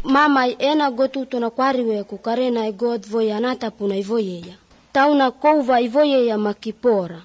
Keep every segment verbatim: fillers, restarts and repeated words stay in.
Mamai ena gotutu na kwariwe kukarena God voya nata puna ivoyeya. Tauna kouva ivoyeya makipora.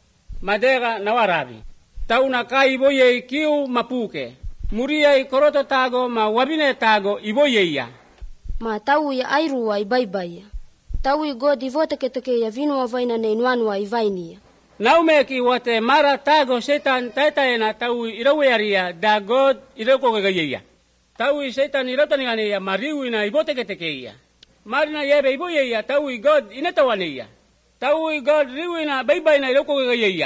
Madera na warabi. Tauna kai ivoye kiu mapuke. Muria i koroto tago ma wabine tago ivoyeya. Ma tau ya airuwa ibaibaya. Tau i God ivote keteke ya vinu wa vaina na inuanua ivainia. Naumeki wate mara tago setan taitaena tau irawearia da God irokogegeya. Tau i setan irotanigania mariu ina ivote ketekeya. Marina yebe ivoyeya tau i God inetawaneya. Tau i God riu ina baibaina irokogegeya.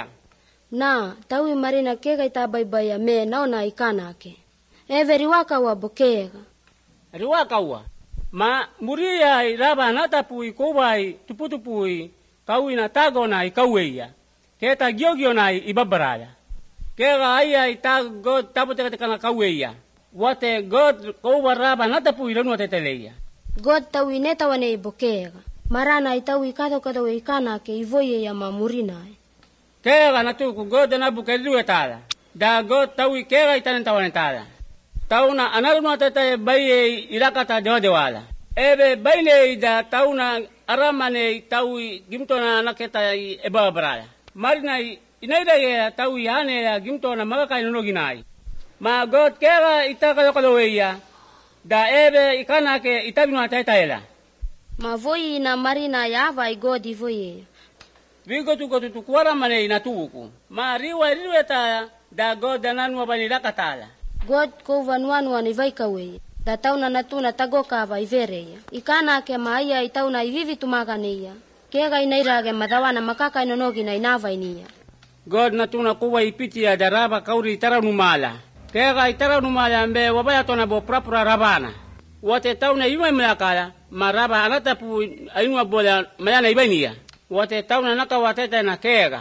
Na tau i marina kega ita baibaya me naona ikanake. Eve riwaka wa bokega. Riwaka wa. Ma muria i raba natapui kowai tuputupui kau ina tago na ikaueya. Keta giogio na ibabaraya. Kega aya ita God taputekateka kaueya. Wate God kowa raba natapui ranua teteleya. God tau inetawane ibokega. Marana itau ikato kato ikanake ivoyeya mamurinai. Kega natuku God nabukedu etala. Da God tau kega itanentawane tala. Tauna anarunua tete baye irakata dewadewala. Ebe baile da tauna aramane tau gimtona naketa ebabaraya. Marina inaidaya tau hane ya gimtona magakai nonoginai. Ma God kega itakaloweya. Da ebe ikanake itabinua taitaela. Ma voi na marina yava i God ivoyeya. Vigo tuko tutukuara mane inatuku. Ma riwa riwa taya da God dananua banirakatala. God ko vanuanu ni vaikawe. Da tauna natuna tagoka va ivereya. Ikana ke maia itauna ivivi tumaganeya. Kega inairage madawana makaka inonogi na inavainia. God natuna kuwa ipitia daraba kauri taranumala. Kega itaranumala mbe wabaya tona bo prapura rabana. Wate tauna iwe mlakala maraba anatapu ainua bola mayana ibainia. Wate tauna naka wateta na kega.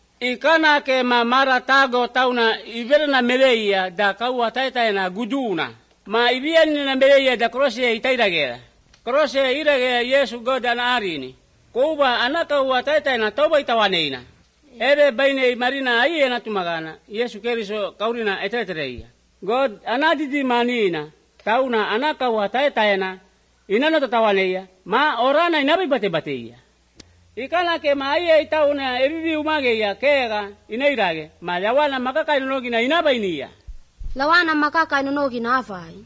Ikana ke mamara tago tauna ivere na meleia da kaua taita na guduna. Ma ibiani na meleia da krose itairagera. Krose iragera Yesu God na arini. Kuba anaka ua taita na toba itawaneina. Ebe baine marina aiye na tumagana. Yesu keriso kaurina etetereia. God anadidi manina. Tauna anaka ua taita na inano tatawaneia. Ma orana inabi bate bateia. Ikana ke maia itauna ebibi umage ya kega inairage ma lawana makaka inonogi na inabainia. Lawana makaka inonogi na afai.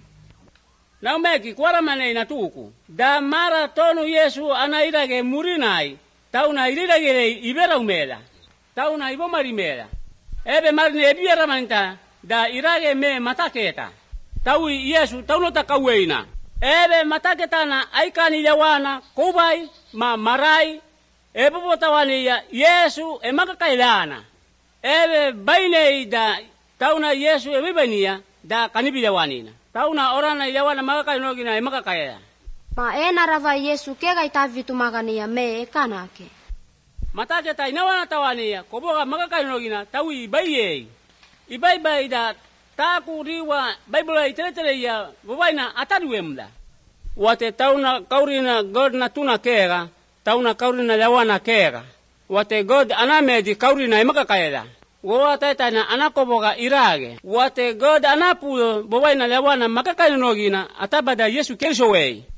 Na umeki kwara mane inatuku. Da mara tonu Yesu anairage murinai. Tauna irirage ibera umela. Tauna ibomari mela. Ebe marine ebiera manita da irage me mataketa. Taui Yesu tauno takaweina. Ebe mataketa na aikani lawana kubai ma marai. Ebe botawani ya Yesu emaka kailana. Ebe baine da tauna Yesu ebibania da kanibi yawanina. Tauna orana yawana maka kainogina emaka kaila. Ma ena rava Yesu kega itavitu magania me ekanake. Matake ta inawana tawania koboga maka kainogina tawi baye. Ibai bai da taku riwa Bible itetere ya bobaina ataduemda. Wate tauna kaurina God na tuna kega. Tauna kaurina lawana kega. Wate God anamedi kaurina emaka kaela. Woa taita na anakoboga irage. Wate God anapulo bowaina lawana makakainogina atabada Yesu keriso wei.